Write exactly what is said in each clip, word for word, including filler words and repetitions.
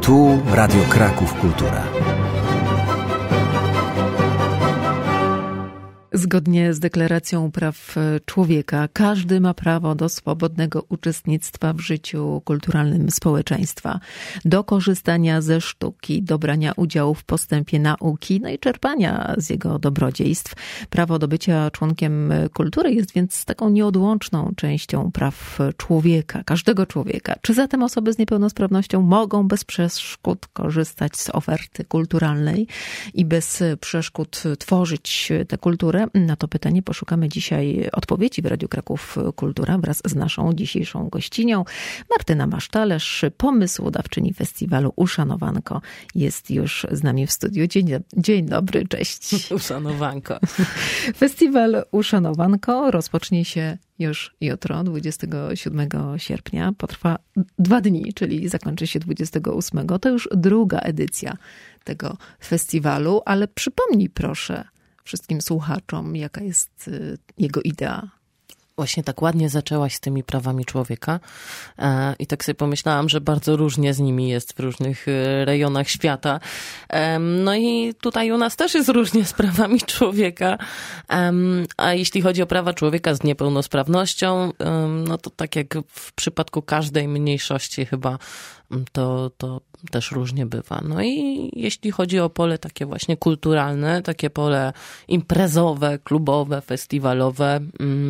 Tu Radio Kraków Kultura. Zgodnie z Deklaracją Praw Człowieka, każdy ma prawo do swobodnego uczestnictwa w życiu kulturalnym społeczeństwa, do korzystania ze sztuki, do brania udziału w postępie nauki, no i czerpania z jego dobrodziejstw. Prawo do bycia członkiem kultury jest więc taką nieodłączną częścią praw człowieka, każdego człowieka. Czy zatem osoby z niepełnosprawnością mogą bez przeszkód korzystać z oferty kulturalnej i bez przeszkód tworzyć tę kulturę? Na to pytanie poszukamy dzisiaj odpowiedzi w Radiu Kraków Kultura wraz z naszą dzisiejszą gościnią. Martyna Masztalerz, pomysłodawczyni festiwalu Uszanowanko, jest już z nami w studiu. Dzień, dzień dobry, cześć. Uszanowanko. Festiwal Uszanowanko rozpocznie się już jutro, dwudziestego siódmego sierpnia. Potrwa dwa dni, czyli zakończy się dwudziestego ósmego. To już druga edycja tego festiwalu, ale przypomnij proszę wszystkim słuchaczom, jaka jest jego idea. Właśnie tak ładnie zaczęłaś z tymi prawami człowieka e, i tak sobie pomyślałam, że bardzo różnie z nimi jest w różnych rejonach świata. E, no i tutaj u nas też jest różnie z prawami człowieka. E, a jeśli chodzi o prawa człowieka z niepełnosprawnością, e, no to tak jak w przypadku każdej mniejszości chyba to, to też różnie bywa. No i jeśli chodzi o pole takie właśnie kulturalne, takie pole imprezowe, klubowe, festiwalowe,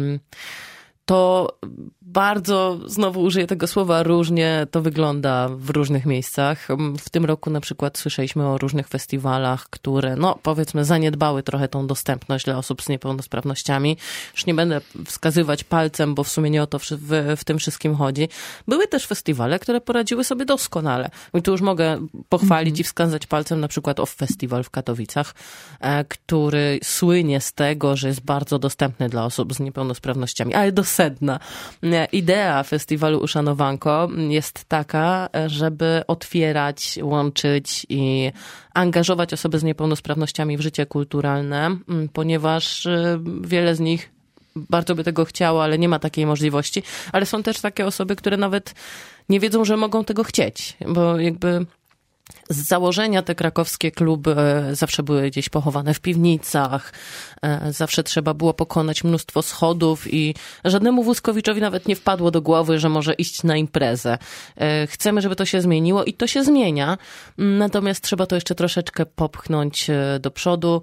to bardzo, znowu użyję tego słowa, różnie to wygląda w różnych miejscach. W tym roku na przykład słyszeliśmy o różnych festiwalach, które, no powiedzmy, zaniedbały trochę tą dostępność dla osób z niepełnosprawnościami. Już nie będę wskazywać palcem, bo w sumie nie o to w, w, w tym wszystkim chodzi. Były też festiwale, które poradziły sobie doskonale. I tu już mogę pochwalić mm-hmm. i wskazać palcem na przykład o festiwal w Katowicach, który słynie z tego, że jest bardzo dostępny dla osób z niepełnosprawnościami, ale do sedna. Idea festiwalu Uszanowanko jest taka, żeby otwierać, łączyć i angażować osoby z niepełnosprawnościami w życie kulturalne, ponieważ wiele z nich bardzo by tego chciało, ale nie ma takiej możliwości. Ale są też takie osoby, które nawet nie wiedzą, że mogą tego chcieć, bo jakby z założenia te krakowskie kluby zawsze były gdzieś pochowane w piwnicach, zawsze trzeba było pokonać mnóstwo schodów i żadnemu wózkowiczowi nawet nie wpadło do głowy, że może iść na imprezę. Chcemy, żeby to się zmieniło i to się zmienia, natomiast trzeba to jeszcze troszeczkę popchnąć do przodu.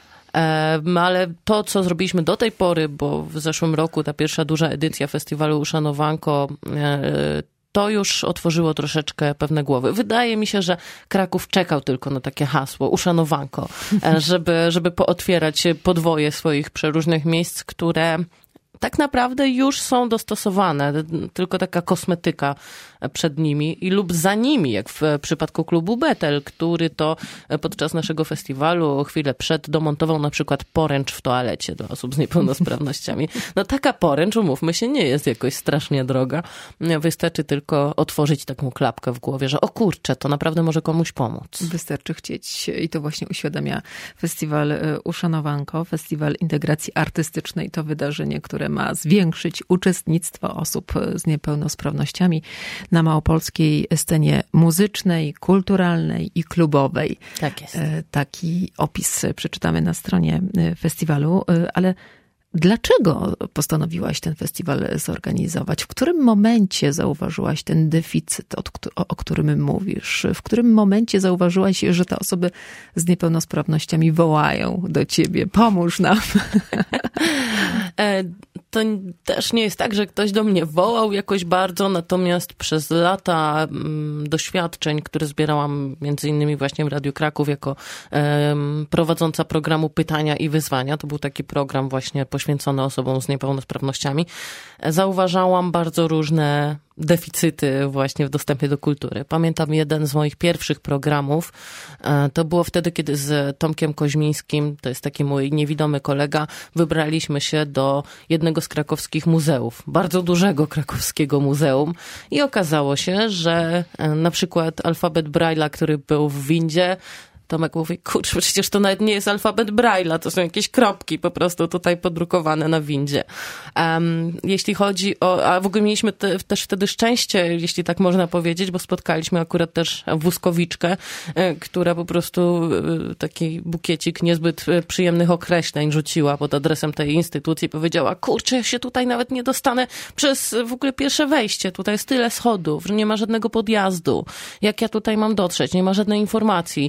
Ale to, co zrobiliśmy do tej pory, bo w zeszłym roku ta pierwsza duża edycja festiwalu Uszanowanko, to już otworzyło troszeczkę pewne głowy. Wydaje mi się, że Kraków czekał tylko na takie hasło, Uszanowanko, żeby, żeby pootwierać podwoje swoich przeróżnych miejsc, które tak naprawdę już są dostosowane, tylko taka kosmetyka przed nimi i lub za nimi, jak w przypadku klubu Betel, który to podczas naszego festiwalu chwilę przed domontował na przykład poręcz w toalecie dla osób z niepełnosprawnościami. No taka poręcz, umówmy się, nie jest jakoś strasznie droga. Wystarczy tylko otworzyć taką klapkę w głowie, że o kurczę, to naprawdę może komuś pomóc. Wystarczy chcieć i to właśnie uświadamia festiwal Uszanowanko, Festiwal Integracji Artystycznej. To wydarzenie, które ma zwiększyć uczestnictwo osób z niepełnosprawnościami na małopolskiej scenie muzycznej, kulturalnej i klubowej. Tak jest. Taki opis przeczytamy na stronie festiwalu, ale dlaczego postanowiłaś ten festiwal zorganizować? W którym momencie zauważyłaś ten deficyt, o którym mówisz? W którym momencie zauważyłaś, że te osoby z niepełnosprawnościami wołają do ciebie? Pomóż nam. To też nie jest tak, że ktoś do mnie wołał jakoś bardzo, natomiast przez lata doświadczeń, które zbierałam między innymi właśnie w Radiu Kraków jako um, prowadząca programu Pytania i Wyzwania, to był taki program właśnie poświęcony osobom z niepełnosprawnościami, zauważałam bardzo różne deficyty właśnie w dostępie do kultury. Pamiętam jeden z moich pierwszych programów, to było wtedy, kiedy z Tomkiem Koźmińskim, to jest taki mój niewidomy kolega, wybraliśmy się do jednego z krakowskich muzeów, bardzo dużego krakowskiego muzeum i okazało się, że na przykład alfabet Braille'a, który był w windzie, Tomek mówi, kurczę, przecież to nawet nie jest alfabet Braille'a, to są jakieś kropki po prostu tutaj podrukowane na windzie. Um, jeśli chodzi o, a w ogóle mieliśmy te, też wtedy szczęście, jeśli tak można powiedzieć, bo spotkaliśmy akurat też wózkowiczkę, która po prostu taki bukiecik niezbyt przyjemnych określeń rzuciła pod adresem tej instytucji i powiedziała, kurczę, ja się tutaj nawet nie dostanę przez w ogóle pierwsze wejście, tutaj jest tyle schodów, że nie ma żadnego podjazdu. Jak ja tutaj mam dotrzeć? Nie ma żadnej informacji.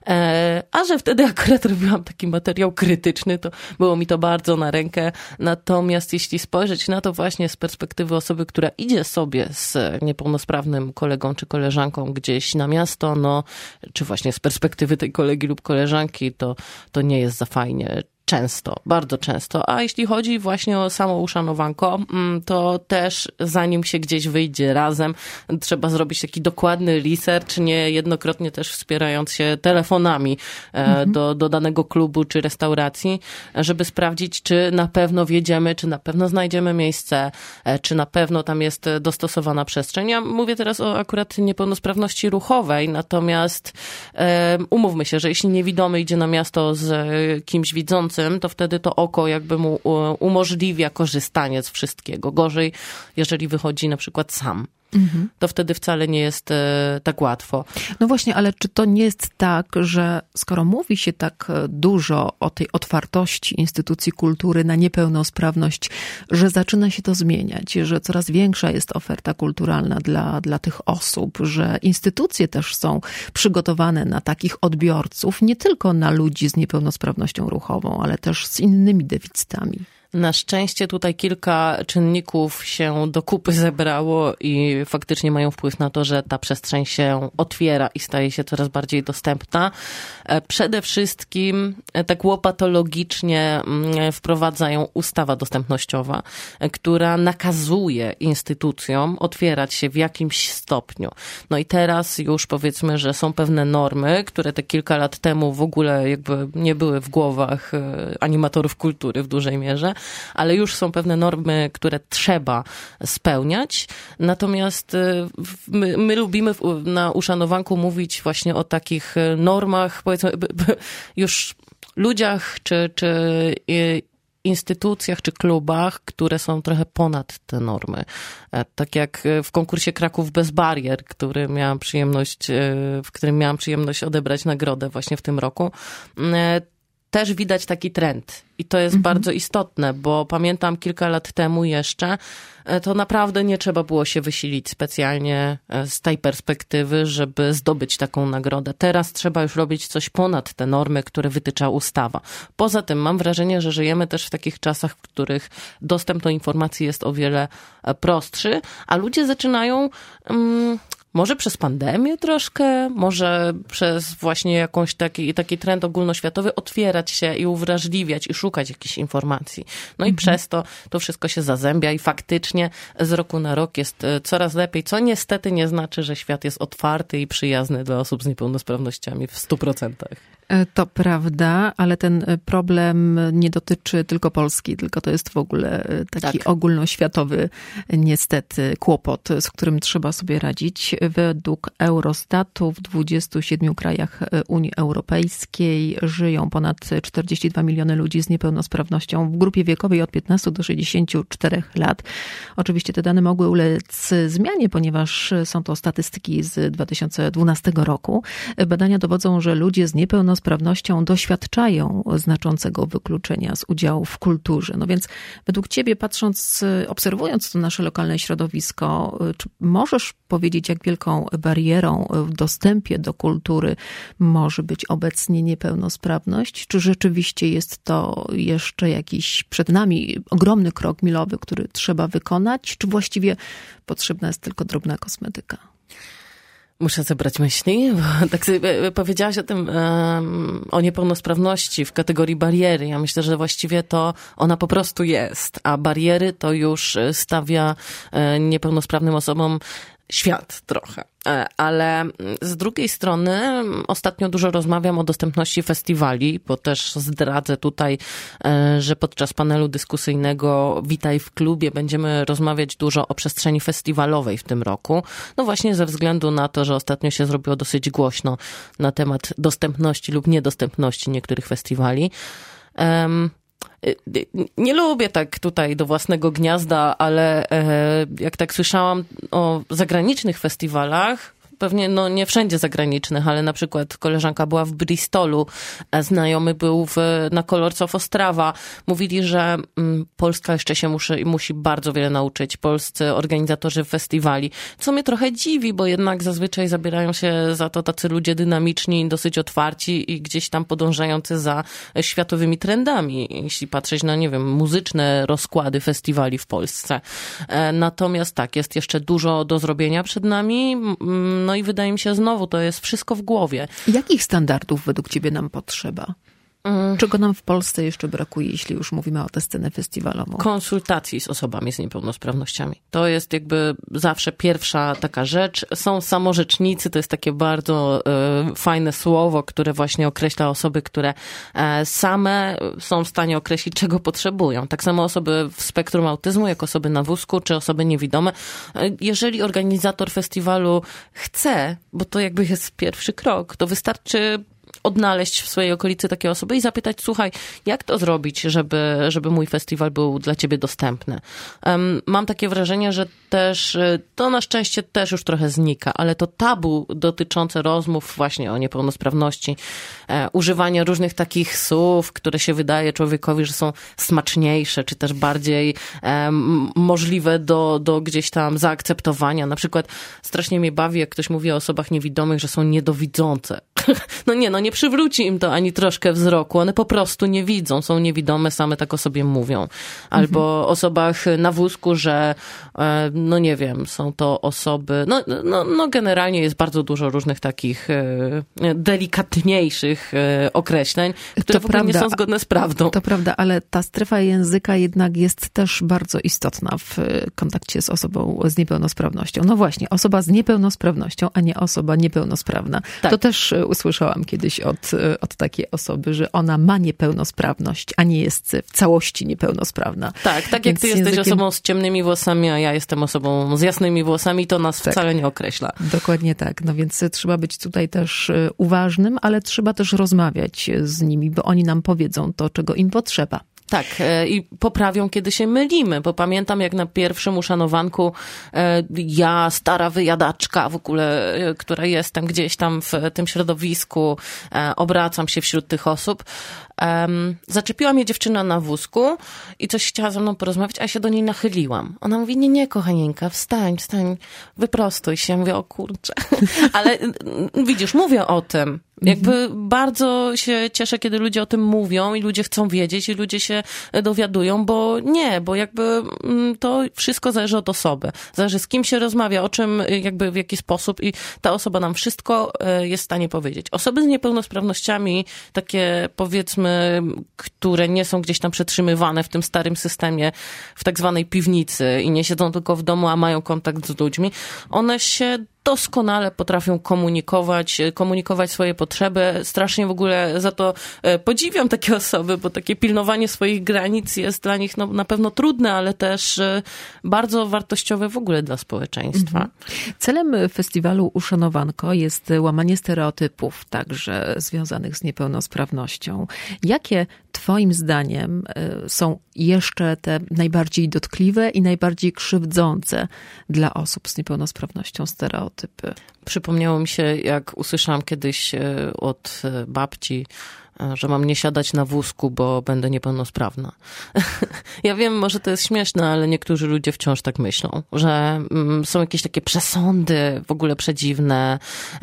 E, a że wtedy akurat robiłam taki materiał krytyczny, to było mi to bardzo na rękę. Natomiast jeśli spojrzeć na to właśnie z perspektywy osoby, która idzie sobie z niepełnosprawnym kolegą czy koleżanką gdzieś na miasto, no, czy właśnie z perspektywy tej kolegi lub koleżanki, to, to nie jest za fajnie. Często, bardzo często. A jeśli chodzi właśnie o samo uszanowanko, to też zanim się gdzieś wyjdzie razem, trzeba zrobić taki dokładny research, niejednokrotnie też wspierając się telefonami mhm. do, do danego klubu czy restauracji, żeby sprawdzić, czy na pewno wjedziemy, czy na pewno znajdziemy miejsce, czy na pewno tam jest dostosowana przestrzeń. Ja mówię teraz o akurat niepełnosprawności ruchowej, natomiast um, umówmy się, że jeśli niewidomy idzie na miasto z kimś widzącym, to wtedy to oko jakby mu umożliwia korzystanie z wszystkiego. Gorzej, jeżeli wychodzi na przykład sam. Mhm. To wtedy wcale nie jest e, tak łatwo. No właśnie, ale czy to nie jest tak, że skoro mówi się tak dużo o tej otwartości instytucji kultury na niepełnosprawność, że zaczyna się to zmieniać, że coraz większa jest oferta kulturalna dla, dla tych osób, że instytucje też są przygotowane na takich odbiorców, nie tylko na ludzi z niepełnosprawnością ruchową, ale też z innymi deficytami? Na szczęście tutaj kilka czynników się do kupy zebrało i faktycznie mają wpływ na to, że ta przestrzeń się otwiera i staje się coraz bardziej dostępna. Przede wszystkim tak łopatologicznie wprowadza ją ustawa dostępnościowa, która nakazuje instytucjom otwierać się w jakimś stopniu. No i teraz już powiedzmy, że są pewne normy, które te kilka lat temu w ogóle jakby nie były w głowach animatorów kultury w dużej mierze, ale już są pewne normy, które trzeba spełniać. Natomiast my, my lubimy na uszanowanku mówić właśnie o takich normach, powiedzmy już ludziach czy, czy instytucjach czy klubach, które są trochę ponad te normy. Tak jak w konkursie Kraków bez barier, który miałam przyjemność, w którym miałam przyjemność odebrać nagrodę właśnie w tym roku. Też widać taki trend i to jest mhm. bardzo istotne, bo pamiętam kilka lat temu jeszcze, to naprawdę nie trzeba było się wysilić specjalnie z tej perspektywy, żeby zdobyć taką nagrodę. Teraz trzeba już robić coś ponad te normy, które wytycza ustawa. Poza tym mam wrażenie, że żyjemy też w takich czasach, w których dostęp do informacji jest o wiele prostszy, a ludzie zaczynają... Um, Może przez pandemię troszkę, może przez właśnie jakąś taki, taki trend ogólnoświatowy otwierać się i uwrażliwiać i szukać jakichś informacji. No i mhm. przez to to wszystko się zazębia i faktycznie z roku na rok jest coraz lepiej, co niestety nie znaczy, że świat jest otwarty i przyjazny dla osób z niepełnosprawnościami w stu procentach. To prawda, ale ten problem nie dotyczy tylko Polski, tylko to jest w ogóle taki tak. ogólnoświatowy niestety kłopot, z którym trzeba sobie radzić. Według Eurostatu w dwudziestu siedmiu krajach Unii Europejskiej żyją ponad czterdzieści dwa miliony ludzi z niepełnosprawnością w grupie wiekowej od piętnastu do sześćdziesięciu czterech lat. Oczywiście te dane mogły ulec zmianie, ponieważ są to statystyki z dwa tysiące dwunastego roku. Badania dowodzą, że ludzie z niepełnosprawnością doświadczają znaczącego wykluczenia z udziału w kulturze. No więc według ciebie, patrząc, obserwując to nasze lokalne środowisko, czy możesz powiedzieć, jak wielką barierą w dostępie do kultury może być obecnie niepełnosprawność? Czy rzeczywiście jest to jeszcze jakiś przed nami ogromny krok milowy, który trzeba wykonać? Czy właściwie potrzebna jest tylko drobna kosmetyka? Muszę zebrać myśli, bo tak sobie powiedziałaś o tym, o niepełnosprawności w kategorii bariery. Ja myślę, że właściwie to ona po prostu jest, a bariery to już stawia niepełnosprawnym osobom świat trochę. Ale z drugiej strony ostatnio dużo rozmawiam o dostępności festiwali, bo też zdradzę tutaj, że podczas panelu dyskusyjnego Witaj w klubie będziemy rozmawiać dużo o przestrzeni festiwalowej w tym roku. No właśnie ze względu na to, że ostatnio się zrobiło dosyć głośno na temat dostępności lub niedostępności niektórych festiwali. Um, Nie lubię tak tutaj do własnego gniazda, ale jak tak słyszałam o zagranicznych festiwalach, pewnie no nie wszędzie zagranicznych, ale na przykład koleżanka była w Bristolu, znajomy był w, na Colors of Ostrawa. Mówili, że mm, Polska jeszcze się musi, musi bardzo wiele nauczyć, polscy organizatorzy festiwali, co mnie trochę dziwi, bo jednak zazwyczaj zabierają się za to tacy ludzie dynamiczni, dosyć otwarci i gdzieś tam podążający za światowymi trendami, jeśli patrzeć na, nie wiem, muzyczne rozkłady festiwali w Polsce. Natomiast tak, jest jeszcze dużo do zrobienia przed nami. No i wydaje mi się, znowu, to jest wszystko w głowie. Jakich standardów według ciebie nam potrzeba? Mm. Czego nam w Polsce jeszcze brakuje, jeśli już mówimy o tę scenę festiwalową? Konsultacji z osobami z niepełnosprawnościami. To jest jakby zawsze pierwsza taka rzecz. Są samorzecznicy, to jest takie bardzo e, fajne słowo, które właśnie określa osoby, które e, same są w stanie określić, czego potrzebują. Tak samo osoby w spektrum autyzmu, jak osoby na wózku, czy osoby niewidome. E, jeżeli organizator festiwalu chce, bo to jakby jest pierwszy krok, to wystarczy odnaleźć w swojej okolicy takie osoby i zapytać, słuchaj, jak to zrobić, żeby, żeby mój festiwal był dla ciebie dostępny. Um, mam takie wrażenie, że też, to na szczęście też już trochę znika, ale to tabu dotyczące rozmów właśnie o niepełnosprawności, e, używania różnych takich słów, które się wydaje człowiekowi, że są smaczniejsze, czy też bardziej e, możliwe do, do gdzieś tam zaakceptowania. Na przykład strasznie mnie bawi, jak ktoś mówi o osobach niewidomych, że są niedowidzące. No nie, no nie przywróci im to ani troszkę wzroku. One po prostu nie widzą, są niewidome, same tak o sobie mówią. Albo mhm. osobach na wózku, że no nie wiem, są to osoby, no, no, no generalnie jest bardzo dużo różnych takich delikatniejszych określeń, które to w ogóle nie są zgodne z prawdą. To prawda, ale ta strefa języka jednak jest też bardzo istotna w kontakcie z osobą z niepełnosprawnością. No właśnie, osoba z niepełnosprawnością, a nie osoba niepełnosprawna. Tak. To też usłyszałam kiedyś od, od takiej osoby, że ona ma niepełnosprawność, a nie jest w całości niepełnosprawna. Tak, tak jak ty jesteś językiem... osobą z ciemnymi włosami, a ja jestem osobą z jasnymi włosami, to nas tak. wcale nie określa. Dokładnie tak. No więc trzeba być tutaj też uważnym, ale trzeba też rozmawiać z nimi, bo oni nam powiedzą to, czego im potrzeba. Tak, i poprawią, kiedy się mylimy, bo pamiętam, jak na pierwszym uszanowanku ja, stara wyjadaczka w ogóle, która jestem gdzieś tam w tym środowisku, obracam się wśród tych osób, Um, zaczepiła mnie dziewczyna na wózku i coś chciała ze mną porozmawiać, a ja się do niej nachyliłam. Ona mówi, nie, nie, kochanieńka, wstań, wstań, wyprostuj się. Ja mówię, o kurczę. Ale widzisz, mówię o tym. Jakby bardzo się cieszę, kiedy ludzie o tym mówią i ludzie chcą wiedzieć i ludzie się dowiadują, bo nie, bo jakby to wszystko zależy od osoby. Zależy, z kim się rozmawia, o czym, jakby w jaki sposób i ta osoba nam wszystko jest w stanie powiedzieć. Osoby z niepełnosprawnościami, takie powiedzmy, które nie są gdzieś tam przetrzymywane w tym starym systemie, w tak zwanej piwnicy i nie siedzą tylko w domu, a mają kontakt z ludźmi, one się doskonale potrafią komunikować, komunikować swoje potrzeby. Strasznie w ogóle za to podziwiam takie osoby, bo takie pilnowanie swoich granic jest dla nich no, na pewno trudne, ale też bardzo wartościowe w ogóle dla społeczeństwa. Mhm. Celem festiwalu Uszanowanko jest łamanie stereotypów, także związanych z niepełnosprawnością. Jakie twoim zdaniem są jeszcze te najbardziej dotkliwe i najbardziej krzywdzące dla osób z niepełnosprawnością stereotypy? Typy. Przypomniało mi się, jak usłyszałam kiedyś od babci, że mam nie siadać na wózku, bo będę niepełnosprawna. Ja wiem, może to jest śmieszne, ale niektórzy ludzie wciąż tak myślą, że są jakieś takie przesądy w ogóle przedziwne.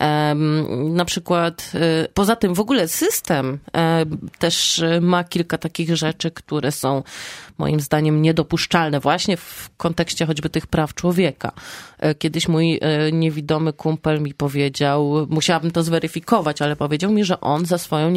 Na przykład, poza tym w ogóle system też ma kilka takich rzeczy, które są moim zdaniem niedopuszczalne właśnie w kontekście choćby tych praw człowieka. Kiedyś mój niewidomy kumpel mi powiedział, musiałabym to zweryfikować, ale powiedział mi, że on za swoją niewidomą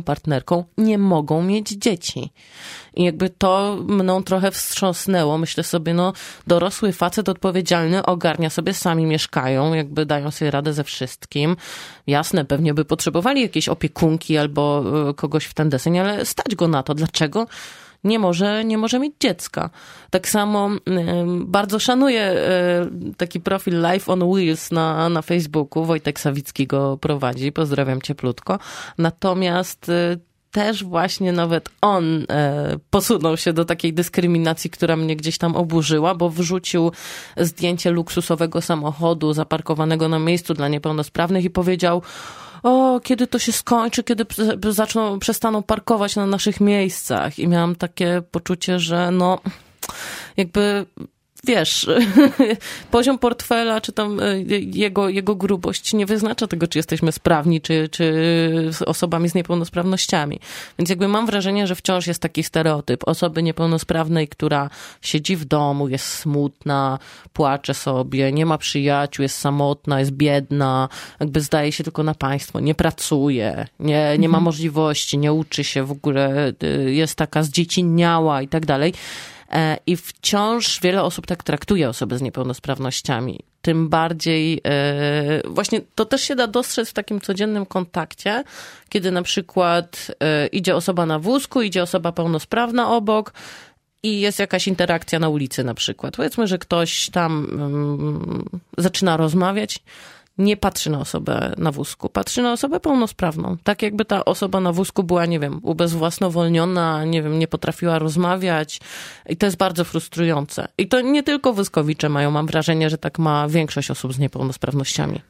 partnerką, nie mogą mieć dzieci. I jakby to mną trochę wstrząsnęło. Myślę sobie, no dorosły facet odpowiedzialny ogarnia sobie, sami mieszkają, jakby dają sobie radę ze wszystkim. Jasne, pewnie by potrzebowali jakiejś opiekunki albo kogoś w ten deseń, ale stać go na to. Dlaczego nie może, nie może mieć dziecka? Tak samo y, bardzo szanuję y, taki profil Life on Wheels na, na Facebooku. Wojtek Sawicki go prowadzi. Pozdrawiam cieplutko. Natomiast y, też właśnie nawet on e, posunął się do takiej dyskryminacji, która mnie gdzieś tam oburzyła, bo wrzucił zdjęcie luksusowego samochodu zaparkowanego na miejscu dla niepełnosprawnych i powiedział: o, kiedy to się skończy, kiedy zaczną, przestaną parkować na naszych miejscach. I miałam takie poczucie, że no jakby... Wiesz, poziom portfela, czy tam jego, jego grubość nie wyznacza tego, czy jesteśmy sprawni, czy, czy osobami z niepełnosprawnościami. Więc jakby mam wrażenie, że wciąż jest taki stereotyp osoby niepełnosprawnej, która siedzi w domu, jest smutna, płacze sobie, nie ma przyjaciół, jest samotna, jest biedna, jakby zdaje się tylko na państwo, nie pracuje, nie, nie ma możliwości, nie uczy się w ogóle, jest taka zdziecinniała i tak dalej. I wciąż wiele osób tak traktuje osoby z niepełnosprawnościami. Tym bardziej, właśnie to też się da dostrzec w takim codziennym kontakcie, kiedy na przykład idzie osoba na wózku, idzie osoba pełnosprawna obok i jest jakaś interakcja na ulicy na przykład. Powiedzmy, że ktoś tam zaczyna rozmawiać, nie patrzy na osobę na wózku, patrzy na osobę pełnosprawną. Tak jakby ta osoba na wózku była, nie wiem, ubezwłasnowolniona, nie wiem, nie potrafiła rozmawiać i to jest bardzo frustrujące. I to nie tylko wózkowicze mają, mam wrażenie, że tak ma większość osób z niepełnosprawnościami.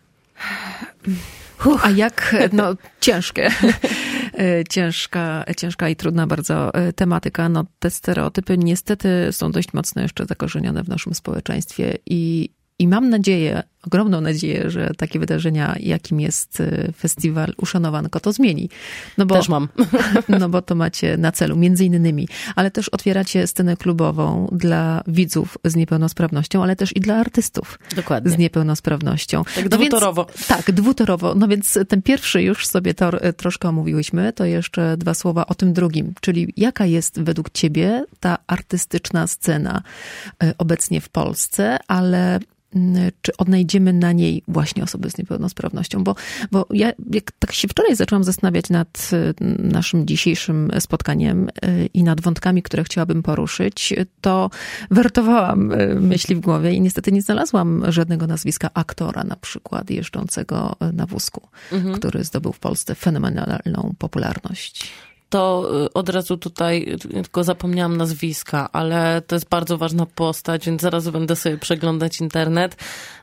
Uch, a jak, no ciężkie, ciężka, ciężka i trudna bardzo tematyka. No te stereotypy niestety są dość mocno jeszcze zakorzenione w naszym społeczeństwie i I mam nadzieję, ogromną nadzieję, że takie wydarzenia, jakim jest festiwal Uszanowanko, to zmieni. No bo, też mam. No bo to macie na celu, między innymi, ale też otwieracie scenę klubową dla widzów z niepełnosprawnością, ale też i dla artystów Dokładnie. z niepełnosprawnością. Tak no dwutorowo. Więc, tak, dwutorowo. No więc ten pierwszy już sobie tor, troszkę omówiłyśmy, to jeszcze dwa słowa o tym drugim, czyli jaka jest według ciebie ta artystyczna scena obecnie w Polsce, ale czy odnajdziemy na niej właśnie osoby z niepełnosprawnością? Bo, bo ja jak tak się wczoraj zaczęłam zastanawiać nad naszym dzisiejszym spotkaniem i nad wątkami, które chciałabym poruszyć, to wertowałam myśli w głowie i niestety nie znalazłam żadnego nazwiska aktora na przykład jeżdżącego na wózku, mhm. który zdobył w Polsce fenomenalną popularność. To od razu tutaj, tylko zapomniałam nazwiska, ale to jest bardzo ważna postać, więc zaraz będę sobie przeglądać internet.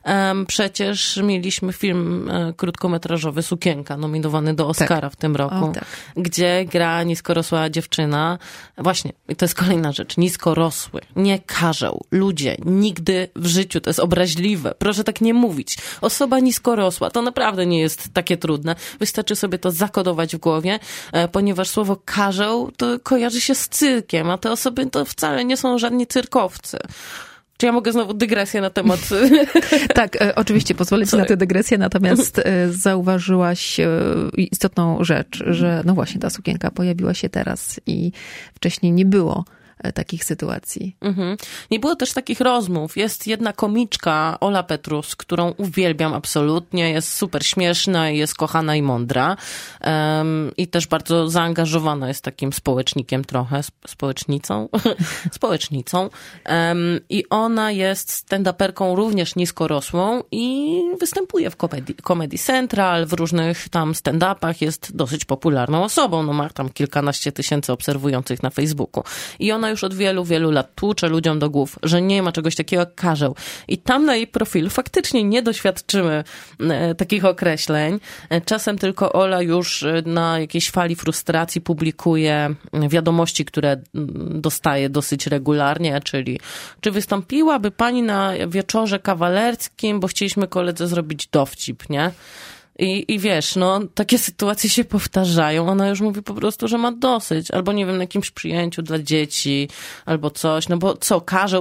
Przecież mieliśmy film krótkometrażowy Sukienka, nominowany do Oscara tak. w tym roku, o, tak. gdzie gra niskorosła dziewczyna. Właśnie, i to jest kolejna rzecz, niskorosły, nie karzeł, ludzie, nigdy w życiu, to jest obraźliwe, proszę tak nie mówić. Osoba niskorosła, to naprawdę nie jest takie trudne, wystarczy sobie to zakodować w głowie, ponieważ słowo karzeł to kojarzy się z cyrkiem, a te osoby to wcale nie są żadni cyrkowcy. Czy ja mogę znowu dygresję na temat... Tak, oczywiście, pozwolę ci Sorry. na tę dygresję, natomiast zauważyłaś istotną rzecz, że no właśnie ta sukienka pojawiła się teraz i wcześniej nie było takich sytuacji. Mhm. Nie było też takich rozmów. Jest jedna komiczka, Ola Petrus, którą uwielbiam absolutnie. Jest super śmieszna, jest kochana i mądra. Um, I też bardzo zaangażowana jest takim społecznikiem trochę, społecznicą. społecznicą. Um, I ona jest stand-uperką również niskorosłą i występuje w Comedy, Comedy Central, w różnych tam stand-upach. Jest dosyć popularną osobą. No ma tam kilkanaście tysięcy obserwujących na Facebooku. I ona już od wielu, wielu lat tłucze ludziom do głów, że nie ma czegoś takiego jak karzeł. I tam na jej profilu faktycznie nie doświadczymy e, takich określeń. E, czasem tylko Ola już na jakiejś fali frustracji publikuje wiadomości, które dostaje dosyć regularnie, czyli czy wystąpiłaby pani na wieczorze kawalerskim, bo chcieliśmy koledze zrobić dowcip, nie? I, I wiesz, no, takie sytuacje się powtarzają. Ona już mówi po prostu, że ma dosyć. Albo nie wiem, na jakimś przyjęciu dla dzieci, albo coś. No bo co, karzeł?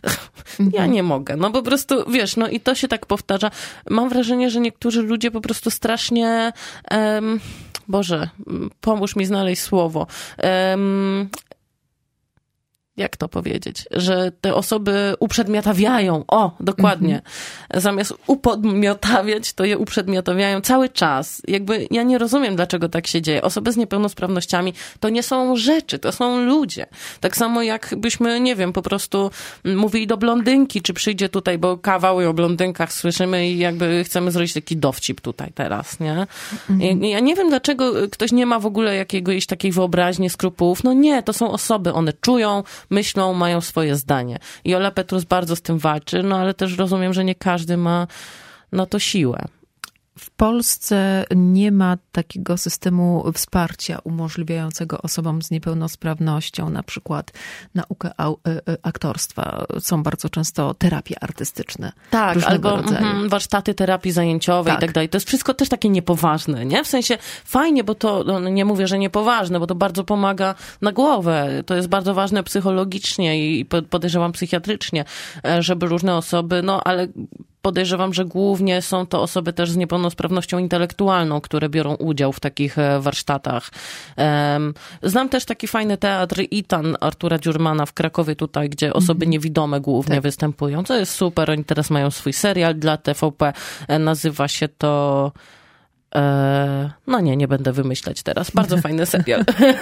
Ja nie mogę. No po prostu, wiesz, no i to się tak powtarza. Mam wrażenie, że niektórzy ludzie po prostu strasznie... Um, Boże, pomóż mi znaleźć słowo. Um, jak to powiedzieć? Że te osoby uprzedmiotawiają. O, dokładnie. Mm-hmm. Zamiast upodmiotawiać, to je uprzedmiotawiają cały czas. Jakby ja nie rozumiem, dlaczego tak się dzieje. Osoby z niepełnosprawnościami to nie są rzeczy, to są ludzie. Tak samo jakbyśmy, nie wiem, po prostu mówili do blondynki, czy przyjdzie tutaj, bo kawały o blondynkach słyszymy i jakby chcemy zrobić taki dowcip tutaj teraz, nie? Mm-hmm. Ja nie wiem, dlaczego ktoś nie ma w ogóle jakiegoś takiej wyobraźni, skrupułów. No nie, to są osoby, one czują, myślą, mają swoje zdanie. I Ola Petrus bardzo z tym walczy, no ale też rozumiem, że nie każdy ma na to siłę. W Polsce nie ma takiego systemu wsparcia umożliwiającego osobom z niepełnosprawnością na przykład naukę aktorstwa. Są bardzo często terapie artystyczne. Tak, albo mm, warsztaty terapii zajęciowej tak. i tak dalej. To jest wszystko też takie niepoważne, nie? W sensie fajnie, bo to, no, nie mówię, że niepoważne, bo to bardzo pomaga na głowę. To jest bardzo ważne psychologicznie i podejrzewam psychiatrycznie, żeby różne osoby, no ale podejrzewam, że głównie są to osoby też z niepełnosprawnością intelektualną, które biorą udział w takich warsztatach. Znam też taki fajny teatr Itan Artura Dziurmana w Krakowie tutaj, gdzie osoby niewidome głównie tak. występują. To jest super. Oni teraz mają swój serial dla T V P. Nazywa się to... No nie, nie będę wymyślać teraz. Bardzo fajny serial.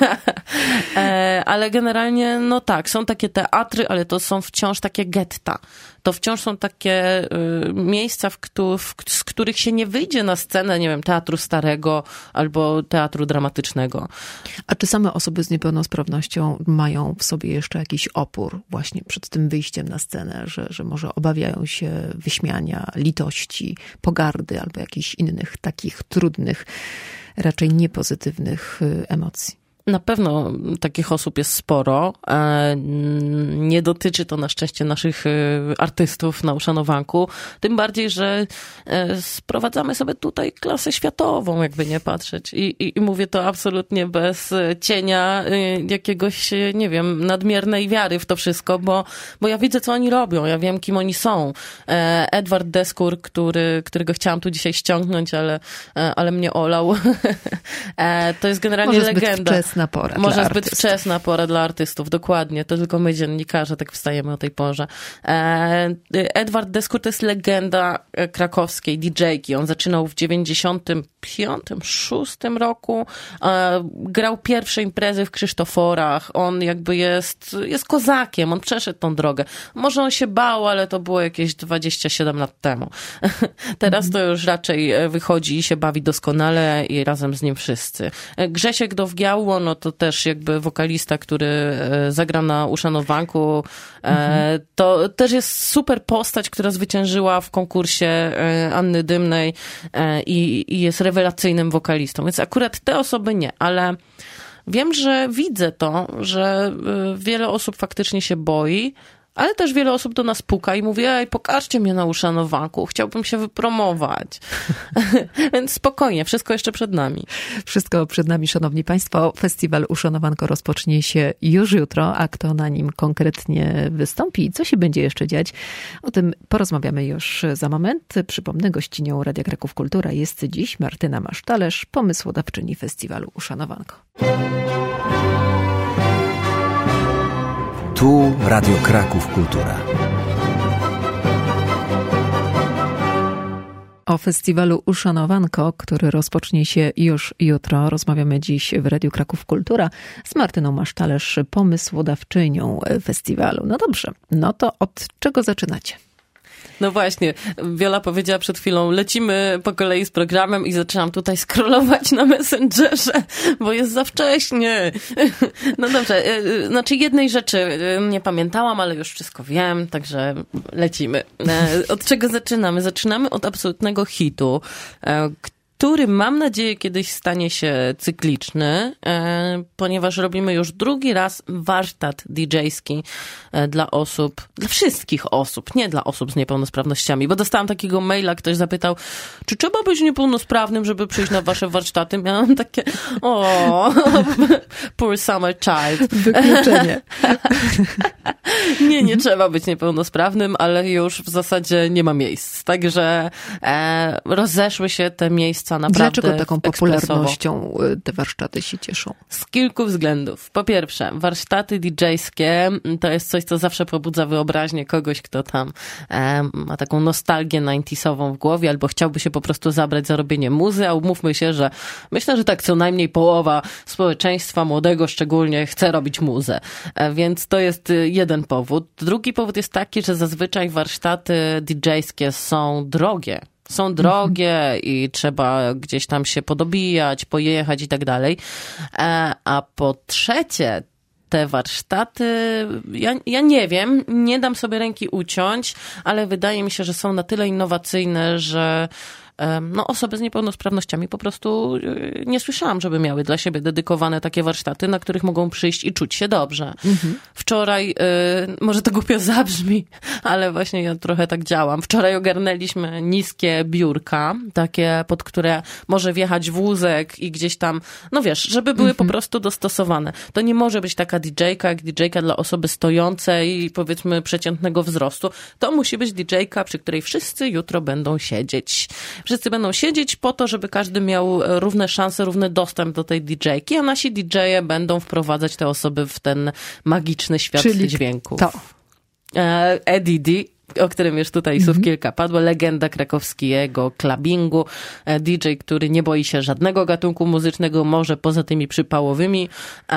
Ale generalnie, no tak, są takie teatry, ale to są wciąż takie getta. To wciąż są takie y, miejsca, w, któ- w, z których się nie wyjdzie na scenę, nie wiem, teatru starego albo teatru dramatycznego. A czy same osoby z niepełnosprawnością mają w sobie jeszcze jakiś opór właśnie przed tym wyjściem na scenę, że, że może obawiają się wyśmiania, litości, pogardy albo jakichś innych takich trudnych, raczej niepozytywnych emocji? Na pewno takich osób jest sporo. Nie dotyczy to na szczęście naszych artystów na uszanowanku. Tym bardziej, że sprowadzamy sobie tutaj klasę światową, jakby nie patrzeć. I, i, i mówię to absolutnie bez cienia jakiegoś, nie wiem, nadmiernej wiary w to wszystko, bo, bo ja widzę, co oni robią. Ja wiem, kim oni są. Edward Deskur, który, którego chciałam tu dzisiaj ściągnąć, ale, ale mnie olał. To jest generalnie Może legenda. Wczesna pora Może dla zbyt artystów. wczesna pora dla artystów, dokładnie. To tylko my, dziennikarze, tak wstajemy o tej porze. Edward Deskur to jest legenda krakowskiej didżejki. On zaczynał w dziewięćdziesiątym piątym, szóstym roku. Grał pierwsze imprezy w Krzysztoforach. On jakby jest, jest kozakiem. On przeszedł tą drogę. Może on się bał, ale to było jakieś dwadzieścia siedem lat temu. Teraz to już raczej wychodzi i się bawi doskonale i razem z nim wszyscy. Grzesiek Dowgiało, no to też jakby wokalista, który zagra na uszanowanku. Mhm. To też jest super postać, która zwyciężyła w konkursie Anny Dymnej i, i jest rewelacyjnym wokalistą. Więc akurat te osoby nie, ale wiem, że widzę to, że wiele osób faktycznie się boi, ale też wiele osób do nas puka i mówi: ej, pokażcie mnie na uszanowanku, chciałbym się wypromować. Więc spokojnie, wszystko jeszcze przed nami. Wszystko przed nami, szanowni państwo. Festiwal Uszanowanko rozpocznie się już jutro, a kto na nim konkretnie wystąpi i co się będzie jeszcze dziać, o tym porozmawiamy już za moment. Przypomnę, gościnią Radia Kraków Kultura jest dziś Martyna Masztalerz, pomysłodawczyni Festiwalu Uszanowanko. Tu Radio Kraków Kultura. O festiwalu Uszanowanko, który rozpocznie się już jutro, rozmawiamy dziś w Radiu Kraków Kultura z Martyną Masztalerz, pomysłodawczynią festiwalu. No dobrze, no to od czego zaczynacie? No właśnie, Wiola powiedziała przed chwilą, lecimy po kolei z programem i zaczęłam tutaj scrollować na Messengerze, bo jest za wcześnie. No dobrze, znaczy jednej rzeczy nie pamiętałam, ale już wszystko wiem, także lecimy. Od czego zaczynamy? Zaczynamy od absolutnego hitu, który mam nadzieję kiedyś stanie się cykliczny, ponieważ robimy już drugi raz warsztat didżejski dla osób, dla wszystkich osób, nie dla osób z niepełnosprawnościami, bo dostałam takiego maila, ktoś zapytał, czy trzeba być niepełnosprawnym, żeby przyjść na wasze warsztaty? Miałam takie, o, poor summer child. Wykluczenie. Nie, nie trzeba być niepełnosprawnym, ale już w zasadzie nie ma miejsc. Także e, rozeszły się te miejsca Zeusa naprawdę Dlaczego taką ekspresowo. popularnością te warsztaty się cieszą? Z kilku względów. Po pierwsze, warsztaty didżejskie to jest coś, co zawsze pobudza wyobraźnię kogoś, kto tam e, ma taką nostalgię dziewięćdziesiątą w głowie, albo chciałby się po prostu zabrać za robienie muzy, a umówmy się, że myślę, że tak co najmniej połowa społeczeństwa młodego szczególnie chce robić muzę. E, więc to jest jeden powód. Drugi powód jest taki, że zazwyczaj warsztaty didżejskie są drogie. Są drogie i trzeba gdzieś tam się podobijać, pojechać i tak dalej. A po trzecie, te warsztaty, ja, ja nie wiem, nie dam sobie ręki uciąć, ale wydaje mi się, że są na tyle innowacyjne, że no, osoby z niepełnosprawnościami po prostu nie słyszałam, żeby miały dla siebie dedykowane takie warsztaty, na których mogą przyjść i czuć się dobrze. Mhm. Wczoraj, może to głupio zabrzmi, ale właśnie ja trochę tak działam. Wczoraj ogarnęliśmy niskie biurka, takie, pod które może wjechać wózek i gdzieś tam, no wiesz, żeby były mhm. po prostu dostosowane. To nie może być taka didżejka jak didżejka dla osoby stojącej, powiedzmy przeciętnego wzrostu. To musi być didżejka, przy której wszyscy jutro będą siedzieć. Wszyscy będą siedzieć po to, żeby każdy miał równe szanse, równy dostęp do tej didżejki, a nasi didżeje będą wprowadzać te osoby w ten magiczny świat Czyli dźwięków. To. Eddie D, o którym już tutaj słów mm-hmm. kilka padło, legenda krakowskiego clubbingu, D J, który nie boi się żadnego gatunku muzycznego, może poza tymi przypałowymi,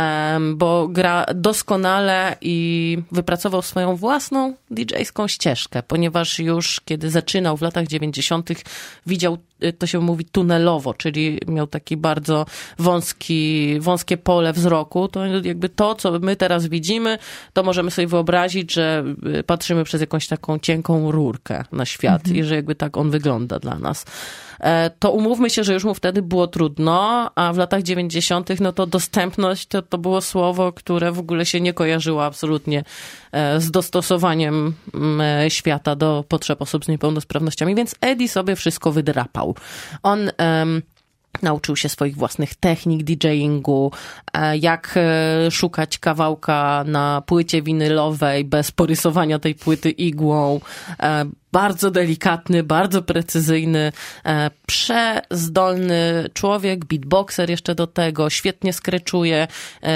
bo gra doskonale i wypracował swoją własną didżejską ścieżkę, ponieważ już kiedy zaczynał w latach dziewięćdziesiątych widział, to się mówi tunelowo, czyli miał taki bardzo wąski, wąskie pole wzroku, to jakby to, co my teraz widzimy, to możemy sobie wyobrazić, że patrzymy przez jakąś taką cienką rurkę na świat mhm. i że jakby tak on wygląda dla nas. To umówmy się, że już mu wtedy było trudno, a w latach dziewięćdziesiątych no to dostępność to, to było słowo, które w ogóle się nie kojarzyło absolutnie z dostosowaniem świata do potrzeb osób z niepełnosprawnościami, więc Eddie sobie wszystko wydrapał. On um, nauczył się swoich własnych technik DJingu, jak szukać kawałka na płycie winylowej bez porysowania tej płyty igłą. Bardzo delikatny, bardzo precyzyjny, przezdolny człowiek, beatboxer jeszcze do tego, świetnie skreczuje.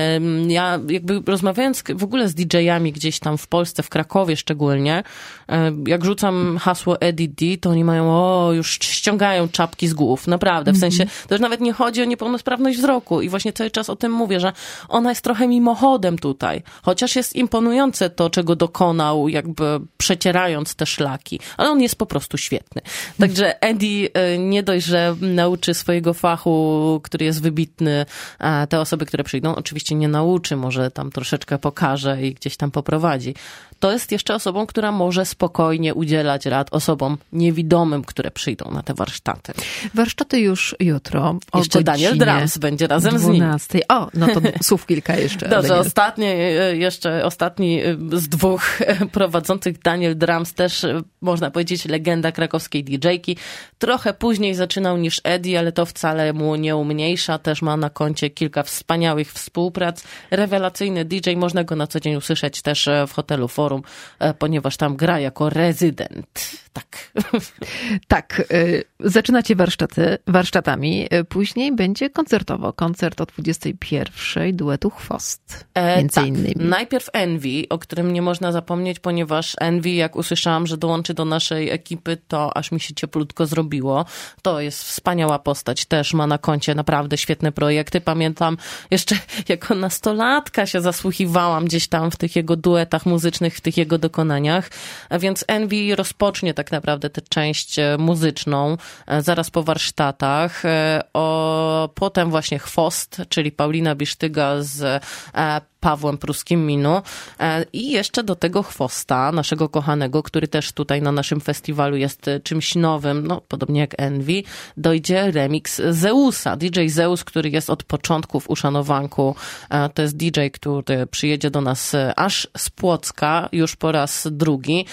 Ja jakby rozmawiając w ogóle z didżejami gdzieś tam w Polsce, w Krakowie szczególnie, jak rzucam hasło Eddie D, to oni mają, o, już ściągają czapki z głów, naprawdę, w sensie, to już nawet nie chodzi o niepełnosprawność wzroku i właśnie cały czas o tym mówię, że ona jest trochę mimochodem tutaj, chociaż jest imponujące to, czego dokonał, jakby przecierając te szlaki. Ale on jest po prostu świetny. Także Eddie nie dość, że nauczy swojego fachu, który jest wybitny, a te osoby, które przyjdą, oczywiście nie nauczy, może tam troszeczkę pokaże i gdzieś tam poprowadzi. To jest jeszcze osobą, która może spokojnie udzielać rad osobom niewidomym, które przyjdą na te warsztaty. Warsztaty już jutro. O jeszcze Daniel Drums będzie razem dwunastej. z nim. O, no to słów kilka jeszcze. Dobrze, ostatni, jeszcze ostatni z dwóch prowadzących, Daniel Drums, też można powiedzieć legenda krakowskiej didżejki. Trochę później zaczynał niż Eddie, ale to wcale mu nie umniejsza. Też ma na koncie kilka wspaniałych współprac. Rewelacyjny D J, można go na co dzień usłyszeć też w hotelu Forum, ponieważ tam gra jako rezydent. Tak. Tak. Zaczynacie warsztaty, warsztatami. Później będzie koncertowo. Koncert o dwudziestej pierwszej duetu Chwost. Między e, tak. innymi. Najpierw Envy, o którym nie można zapomnieć, ponieważ Envy, jak usłyszałam, że dołączy do naszej ekipy, to aż mi się cieplutko zrobiło. To jest wspaniała postać. Też ma na koncie naprawdę świetne projekty. Pamiętam jeszcze jako nastolatka się zasłuchiwałam gdzieś tam w tych jego duetach muzycznych, w tych jego dokonaniach. A więc Envy rozpocznie tak naprawdę tę część muzyczną zaraz po warsztatach. O, potem właśnie Chwost, czyli Paulina Bisztyga z Pawłem Pruskim-Minu i jeszcze do tego Chwosta, naszego kochanego, który też tutaj na naszym festiwalu jest czymś nowym, no podobnie jak Envy, dojdzie remix Zeusa. D J Zeus, który jest od początków uszanowanku, to jest D J, który przyjedzie do nas aż z Płocka, już po raz drugi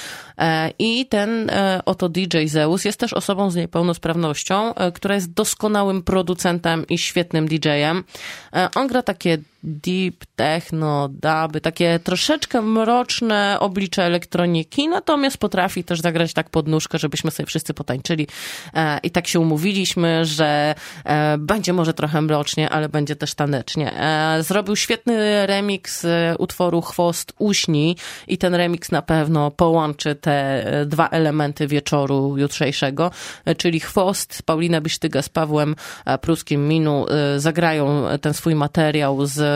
i ten oto D J Zeus jest też osobą z niepełnosprawnością, która jest doskonałym producentem i świetnym D J-em. On gra takie deep, techno, duby, takie troszeczkę mroczne oblicze elektroniki, natomiast potrafi też zagrać tak pod nóżkę, żebyśmy sobie wszyscy potańczyli. E, I tak się umówiliśmy, że e, będzie może trochę mrocznie, ale będzie też tanecznie. E, zrobił świetny remix utworu Chwost Uśni i ten remix na pewno połączy te dwa elementy wieczoru jutrzejszego, e, czyli Chwost, Paulina Bisztyga z Pawłem Pruskim Minu e, zagrają ten swój materiał z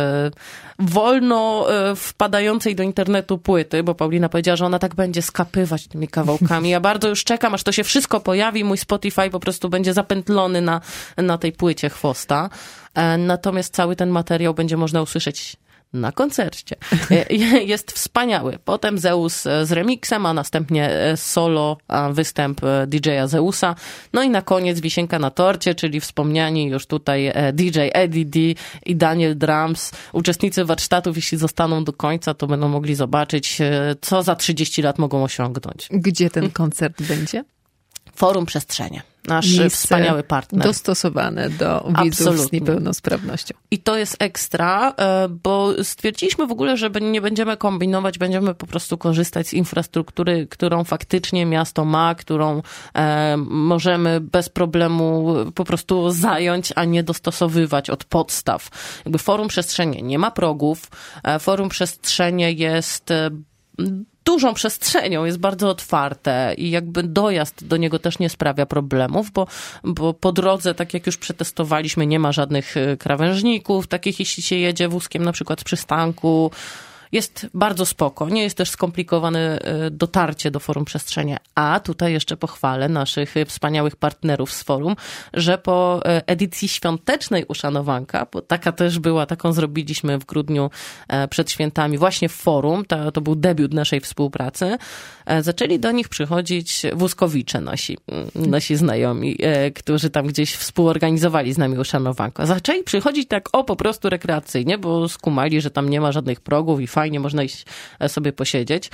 wolno wpadającej do internetu płyty, bo Paulina powiedziała, że ona tak będzie skapywać tymi kawałkami. Ja bardzo już czekam, aż to się wszystko pojawi. Mój Spotify po prostu będzie zapętlony na, na tej płycie Chwosta. Natomiast cały ten materiał będzie można usłyszeć na koncercie. Jest wspaniały. Potem Zeus z remixem, a następnie solo występ D J-a Zeusa. No i na koniec wisienka na torcie, czyli wspomniani już tutaj D J Eddie D i Daniel Drums. Uczestnicy warsztatów, jeśli zostaną do końca, to będą mogli zobaczyć, co za trzydzieści lat mogą osiągnąć. Gdzie ten koncert będzie? Forum Przestrzenie. Nasz Miejsce wspaniały partner. Dostosowane do widzów Absolutnie. Z niepełnosprawnością. I to jest ekstra, bo stwierdziliśmy w ogóle, że nie będziemy kombinować, będziemy po prostu korzystać z infrastruktury, którą faktycznie miasto ma, którą możemy bez problemu po prostu zająć, a nie dostosowywać od podstaw. Jakby Forum Przestrzenie nie ma progów. Forum Przestrzenie jest dużą przestrzenią, jest bardzo otwarte i jakby dojazd do niego też nie sprawia problemów, bo, bo po drodze, tak jak już przetestowaliśmy, nie ma żadnych krawężników, takich jeśli się jedzie wózkiem na przykład z przystanku. Jest bardzo spoko. Nie jest też skomplikowane dotarcie do Forum Przestrzenie. A tutaj jeszcze pochwalę naszych wspaniałych partnerów z forum, że po edycji świątecznej Uszanowanka, bo taka też była, taką zrobiliśmy w grudniu przed świętami właśnie w forum, to, to był debiut naszej współpracy, zaczęli do nich przychodzić wózkowicze nasi, nasi znajomi, którzy tam gdzieś współorganizowali z nami Uszanowanko. Zaczęli przychodzić tak o po prostu rekreacyjnie, bo skumali, że tam nie ma żadnych progów i fajnie można iść sobie posiedzieć.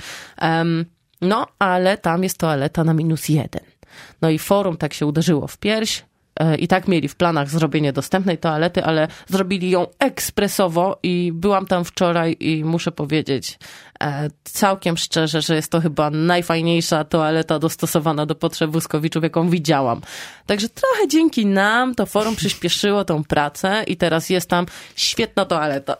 No, ale tam jest toaleta na minus jeden. No i forum tak się uderzyło w pierś. I tak mieli w planach zrobienie dostępnej toalety, ale zrobili ją ekspresowo i byłam tam wczoraj i muszę powiedzieć całkiem szczerze, że jest to chyba najfajniejsza toaleta dostosowana do potrzeb wózkowiczów, jaką widziałam. Także trochę dzięki nam to forum przyspieszyło tą pracę i teraz jest tam świetna toaleta.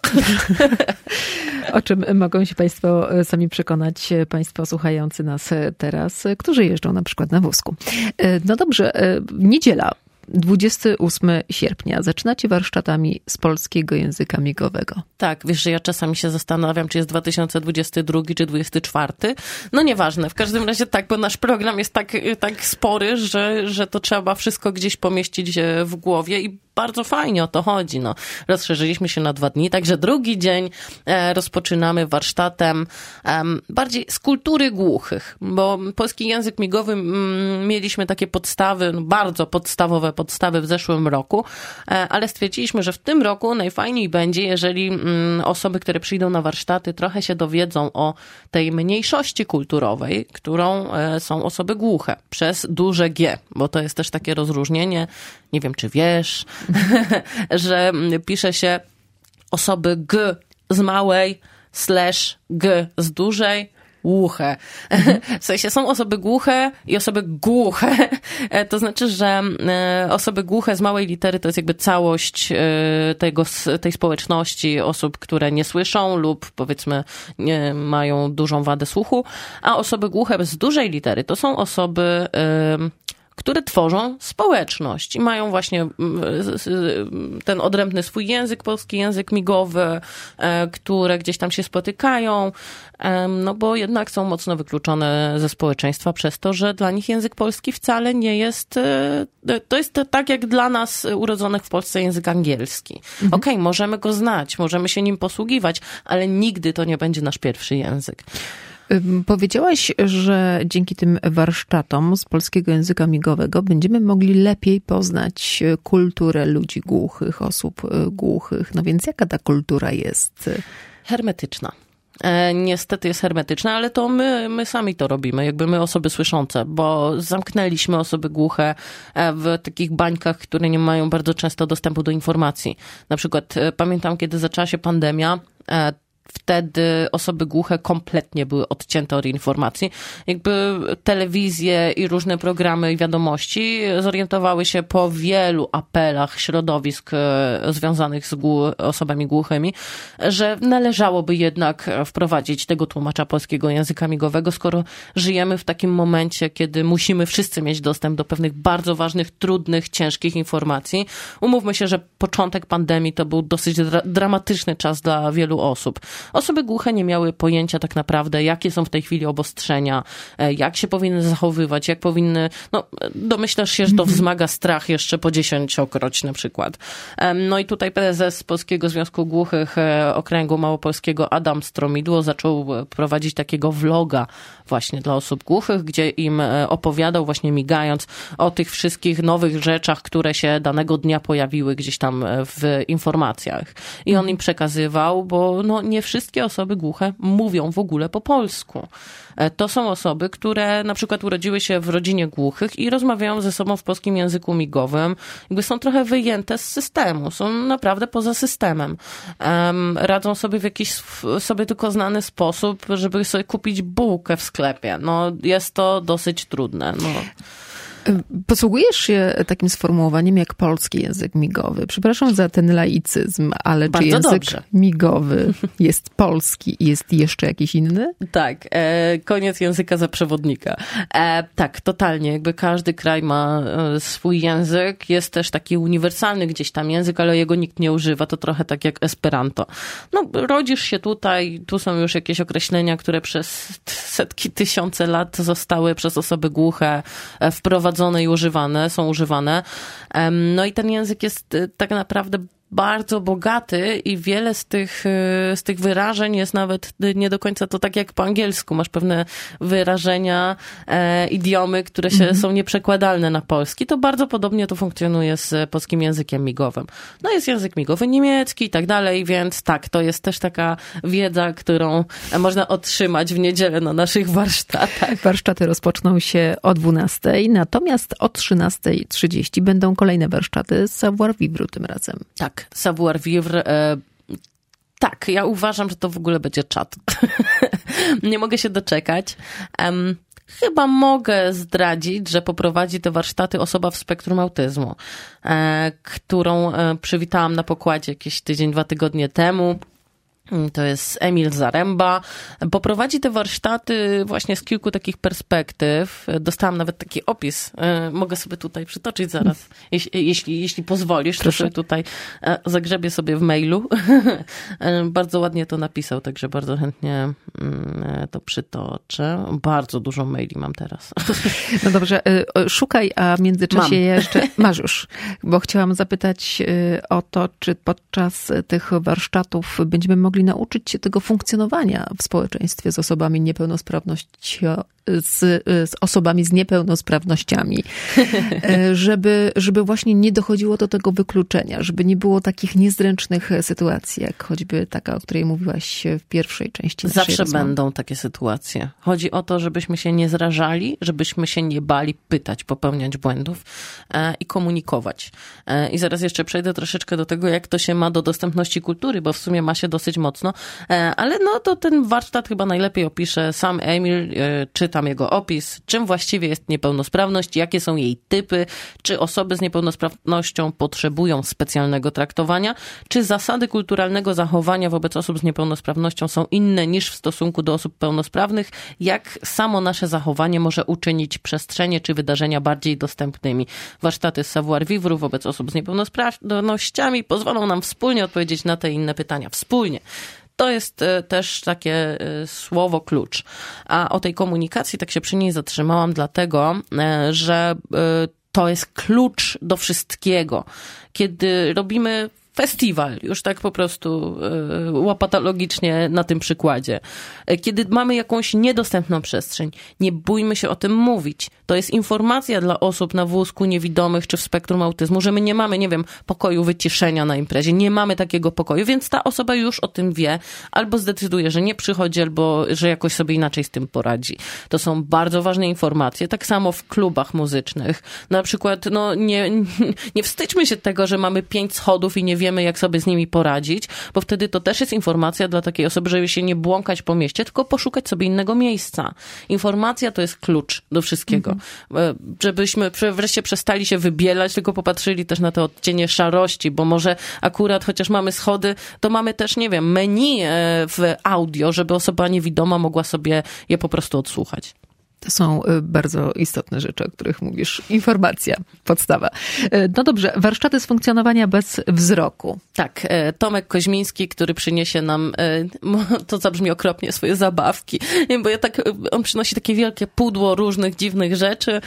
O czym mogą się Państwo sami przekonać, Państwo słuchający nas teraz, którzy jeżdżą na przykład na wózku. No dobrze, niedziela. dwudziestego ósmego sierpnia zaczynacie warsztatami z polskiego języka migowego. Tak, wiesz, że ja czasami się zastanawiam, czy jest dwa tysiące dwudziesty drugi czy dwudziesty czwarty. No nieważne, w każdym razie tak, bo nasz program jest tak, tak spory, że, że to trzeba wszystko gdzieś pomieścić w głowie i bardzo fajnie o to chodzi. No, rozszerzyliśmy się na dwa dni, także drugi dzień e, rozpoczynamy warsztatem e, bardziej z kultury głuchych, bo polski język migowy m, mieliśmy takie podstawy, no, bardzo podstawowe podstawy w zeszłym roku, e, ale stwierdziliśmy, że w tym roku najfajniej będzie, jeżeli m, osoby, które przyjdą na warsztaty, trochę się dowiedzą o tej mniejszości kulturowej, którą e, są osoby głuche, przez duże G, bo to jest też takie rozróżnienie, nie wiem, czy wiesz, że pisze się osoby G z małej slash G z dużej, głuche. W sensie są osoby głuche i osoby głuche. To znaczy, że osoby głuche z małej litery to jest jakby całość tego, tej społeczności osób, które nie słyszą lub powiedzmy nie mają dużą wadę słuchu, a osoby głuche z dużej litery to są osoby które tworzą społeczność i mają właśnie ten odrębny swój język, polski język migowy, które gdzieś tam się spotykają, no bo jednak są mocno wykluczone ze społeczeństwa przez to, że dla nich język polski wcale nie jest, to jest tak jak dla nas urodzonych w Polsce język angielski. Mhm. Okej, okay, możemy go znać, możemy się nim posługiwać, ale nigdy to nie będzie nasz pierwszy język. Powiedziałaś, że dzięki tym warsztatom z polskiego języka migowego będziemy mogli lepiej poznać kulturę ludzi głuchych, osób głuchych. No więc jaka ta kultura jest? Hermetyczna. niestety jest hermetyczne, ale to my, my sami to robimy, jakby my osoby słyszące, bo zamknęliśmy osoby głuche w takich bańkach, które nie mają bardzo często dostępu do informacji. Na przykład pamiętam, kiedy zaczęła się pandemia, wtedy osoby głuche kompletnie były odcięte od informacji. Jakby telewizje i różne programy i wiadomości zorientowały się po wielu apelach środowisk związanych z głu- osobami głuchymi, że należałoby jednak wprowadzić tego tłumacza polskiego języka migowego, skoro żyjemy w takim momencie, kiedy musimy wszyscy mieć dostęp do pewnych bardzo ważnych, trudnych, ciężkich informacji. Umówmy się, że początek pandemii to był dosyć dra- dramatyczny czas dla wielu osób. Osoby głuche nie miały pojęcia tak naprawdę, jakie są w tej chwili obostrzenia, jak się powinny zachowywać, jak powinny, no domyślasz się, że to wzmaga strach jeszcze po dziesięciokroć na przykład. No i tutaj prezes Polskiego Związku Głuchych Okręgu Małopolskiego Adam Stromidło zaczął prowadzić takiego vloga właśnie dla osób głuchych, gdzie im opowiadał właśnie migając o tych wszystkich nowych rzeczach, które się danego dnia pojawiły gdzieś tam w informacjach. I on im przekazywał, bo no nie wszystkie osoby głuche mówią w ogóle po polsku. To są osoby, które na przykład urodziły się w rodzinie głuchych i rozmawiają ze sobą w polskim języku migowym. Jakby są trochę wyjęte z systemu, są naprawdę poza systemem. Um, radzą sobie w jakiś sobie tylko znany sposób, żeby sobie kupić bułkę w sklepie. No jest to dosyć trudne. No. Posługujesz się takim sformułowaniem jak polski język migowy. Przepraszam za ten laicyzm, ale bardzo czy język dobrze. migowy jest polski i jest jeszcze jakiś inny? Tak, e, koniec języka za przewodnika. E, tak, totalnie. Jakby każdy kraj ma e, swój język. Jest też taki uniwersalny gdzieś tam język, ale jego nikt nie używa. To trochę tak jak Esperanto. No, rodzisz się tutaj, tu są już jakieś określenia, które przez setki, tysiące lat zostały przez osoby głuche wprowadzone i używane, są używane. No i ten język jest tak naprawdę bardzo bogaty i wiele z tych, z tych wyrażeń jest nawet nie do końca to tak jak po angielsku. Masz pewne wyrażenia, e, idiomy, które się, mm-hmm. są nieprzekładalne na polski. To bardzo podobnie to funkcjonuje z polskim językiem migowym. No jest język migowy niemiecki i tak dalej, więc tak, to jest też taka wiedza, którą można otrzymać w niedzielę na naszych warsztatach. Warsztaty rozpoczną się o dwunastej, natomiast o trzynastej trzydzieści będą kolejne warsztaty z savoir vivre tym razem. Tak. Savoir vivre. E, tak, ja uważam, że to w ogóle będzie czat. Nie mogę się doczekać. Um, chyba mogę zdradzić, że poprowadzi te warsztaty osoba w spektrum autyzmu, e, którą e, przywitałam na pokładzie jakieś tydzień, dwa tygodnie temu. To jest Emil Zaręba. Poprowadzi te warsztaty właśnie z kilku takich perspektyw. Dostałam nawet taki opis. Mogę sobie tutaj przytoczyć zaraz, jeśli, jeśli, jeśli pozwolisz. To sobie tutaj zagrzebię sobie w mailu. Bardzo ładnie to napisał, także bardzo chętnie to przytoczę. Bardzo dużo maili mam teraz. No dobrze, szukaj, a w międzyczasie mam. jeszcze... Masz już, bo chciałam zapytać o to, czy podczas tych warsztatów będziemy mogli nauczyć się tego funkcjonowania w społeczeństwie z osobami niepełnosprawnością, z, z osobami z niepełnosprawnościami, żeby, żeby właśnie nie dochodziło do tego wykluczenia, żeby nie było takich niezręcznych sytuacji, jak choćby taka, o której mówiłaś w pierwszej części naszej Zawsze rozmowy. będą takie sytuacje. Chodzi o to, żebyśmy się nie zrażali, żebyśmy się nie bali pytać, popełniać błędów e, i komunikować. E, I zaraz jeszcze przejdę troszeczkę do tego, jak to się ma do dostępności kultury, bo w sumie ma się dosyć mocno, e, ale no to ten warsztat chyba najlepiej opisze sam Emil, e, czytam jego opis, czym właściwie jest niepełnosprawność, jakie są jej typy, czy osoby z niepełnosprawnością potrzebują specjalnego traktowania, czy zasady kulturalnego zachowania wobec osób z niepełnosprawnością są inne niż w stosunku do osób pełnosprawnych, jak samo nasze zachowanie może uczynić przestrzenie czy wydarzenia bardziej dostępnymi. Warsztaty z savoir vivre wobec osób z niepełnosprawnościami pozwolą nam wspólnie odpowiedzieć na te inne pytania. Wspólnie. To jest też takie słowo klucz. A o tej komunikacji tak się przy niej zatrzymałam dlatego, że to jest klucz do wszystkiego. Kiedy robimy festiwal, już tak po prostu y, łopatologicznie na tym przykładzie. Kiedy mamy jakąś niedostępną przestrzeń, nie bójmy się o tym mówić. To jest informacja dla osób na wózku, niewidomych czy w spektrum autyzmu, że my nie mamy, nie wiem, pokoju wyciszenia na imprezie, nie mamy takiego pokoju, więc ta osoba już o tym wie, albo zdecyduje, że nie przychodzi, albo że jakoś sobie inaczej z tym poradzi. To są bardzo ważne informacje. Tak samo w klubach muzycznych. Na przykład, no nie, nie wstydźmy się tego, że mamy pięć schodów i nie wiemy, jak sobie z nimi poradzić, bo wtedy to też jest informacja dla takiej osoby, żeby się nie błąkać po mieście, tylko poszukać sobie innego miejsca. Informacja to jest klucz do wszystkiego. Mhm. Żebyśmy wreszcie przestali się wybielać, tylko popatrzyli też na te odcienie szarości, bo może akurat, chociaż mamy schody, to mamy też, nie wiem, menu w audio, żeby osoba niewidoma mogła sobie je po prostu odsłuchać. To są bardzo istotne rzeczy, o których mówisz. Informacja, podstawa. No dobrze, warsztaty z funkcjonowania bez wzroku. Tak, Tomek Koźmiński, który przyniesie nam, to zabrzmi okropnie, swoje zabawki, bo ja tak, on przynosi takie wielkie pudło różnych dziwnych rzeczy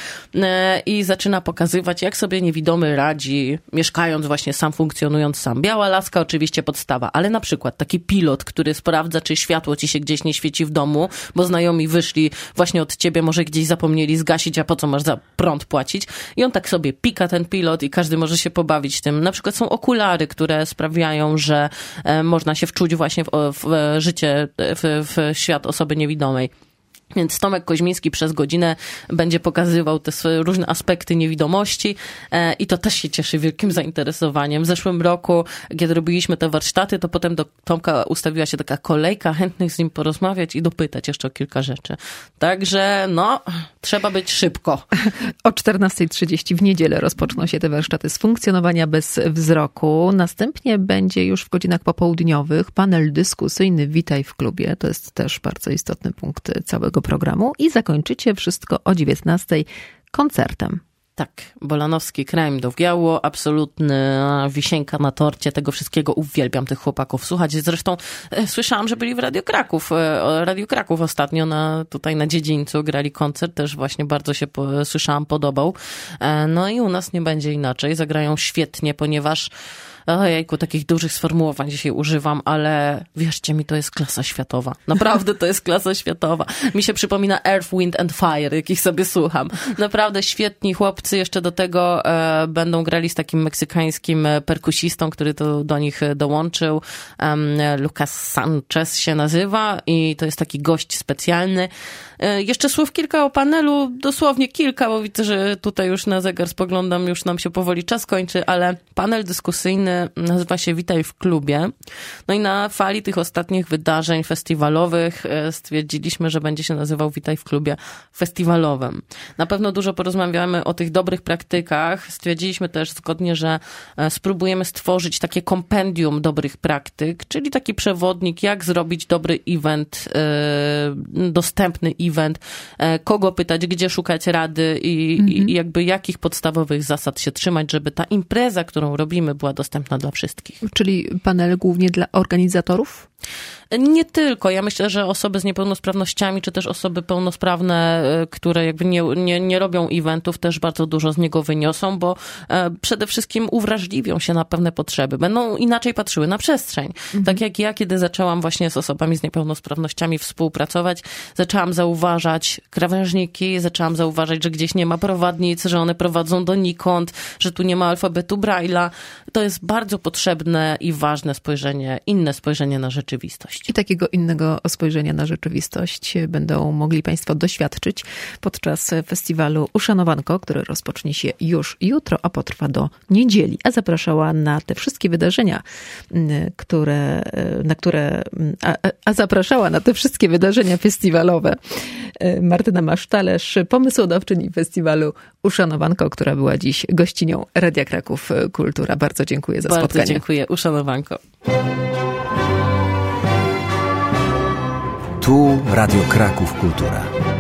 i zaczyna pokazywać, jak sobie niewidomy radzi, mieszkając właśnie sam, funkcjonując sam. Biała laska oczywiście podstawa, ale na przykład taki pilot, który sprawdza, czy światło ci się gdzieś nie świeci w domu, bo znajomi wyszli właśnie od ciebie, może gdzieś zapomnieli zgasić, a po co masz za prąd płacić? I on tak sobie pika, ten pilot, i każdy może się pobawić tym. Na przykład są okulary, które sprawiają, że e, można się wczuć właśnie w, w, w życie, w, w świat osoby niewidomej. Więc Tomek Koźmiński przez godzinę będzie pokazywał te swoje różne aspekty niewidomości e, i to też się cieszy wielkim zainteresowaniem. W zeszłym roku, kiedy robiliśmy te warsztaty, to potem do Tomka ustawiła się taka kolejka chętnych z nim porozmawiać i dopytać jeszcze o kilka rzeczy. Także no, trzeba być szybko. O czternasta trzydzieści w niedzielę rozpoczną się te warsztaty z funkcjonowania bez wzroku. Następnie będzie już w godzinach popołudniowych panel dyskusyjny Witaj w klubie. To jest też bardzo istotny punkt całego programu i zakończycie wszystko o dziewiętnastej koncertem. Tak, Bolanowski Crime do Wgiało, absolutny wisienka na torcie tego wszystkiego. Uwielbiam tych chłopaków słuchać. Zresztą e, słyszałam, że byli w Radio Kraków. E, Radio Kraków ostatnio na, tutaj na Dziedzińcu grali koncert, też właśnie bardzo się po, słyszałam, podobał. E, no i u nas nie będzie inaczej. Zagrają świetnie, ponieważ ojejku, takich dużych sformułowań dzisiaj używam, ale wierzcie mi, to jest klasa światowa. Naprawdę to jest klasa światowa. Mi się przypomina Earth, Wind and Fire, jakich sobie słucham. Naprawdę świetni chłopcy. Jeszcze do tego e, będą grali z takim meksykańskim perkusistą, który to do nich dołączył. Um, Lucas Sanchez się nazywa i to jest taki gość specjalny. E, jeszcze słów kilka o panelu, dosłownie kilka, bo widzę, że tutaj już na zegar spoglądam, już nam się powoli czas kończy, ale panel dyskusyjny nazywa się Witaj w klubie. No i na fali tych ostatnich wydarzeń festiwalowych stwierdziliśmy, że będzie się nazywał Witaj w klubie festiwalowym. Na pewno dużo porozmawiamy o tych dobrych praktykach. Stwierdziliśmy też zgodnie, że spróbujemy stworzyć takie kompendium dobrych praktyk, czyli taki przewodnik, jak zrobić dobry event, dostępny event, kogo pytać, gdzie szukać rady i, mhm. i jakby jakich podstawowych zasad się trzymać, żeby ta impreza, którą robimy, była dostępna dla wszystkich. Czyli panel głównie dla organizatorów? Nie tylko. Ja myślę, że osoby z niepełnosprawnościami, czy też osoby pełnosprawne, które jakby nie, nie, nie robią eventów, też bardzo dużo z niego wyniosą, bo e, przede wszystkim uwrażliwią się na pewne potrzeby. Będą inaczej patrzyły na przestrzeń. Mhm. Tak jak ja, kiedy zaczęłam właśnie z osobami z niepełnosprawnościami współpracować, zaczęłam zauważać krawężniki, zaczęłam zauważać, że gdzieś nie ma prowadnic, że one prowadzą donikąd, że tu nie ma alfabetu Braille'a. To jest bardzo potrzebne i ważne spojrzenie, inne spojrzenie na rzeczywistość. I takiego innego spojrzenia na rzeczywistość będą mogli Państwo doświadczyć podczas festiwalu Uszanowanko, który rozpocznie się już jutro, a potrwa do niedzieli. A zapraszała na te wszystkie wydarzenia, które, na które, a, a zapraszała na te wszystkie wydarzenia festiwalowe Martyna Masztalerz, pomysłodawczyni festiwalu Uszanowanko, która była dziś gościnią Radia Kraków Kultura. Bardzo dziękuję za Bardzo spotkanie. Bardzo dziękuję. Uszanowanko. Tu Radio Kraków Kultura.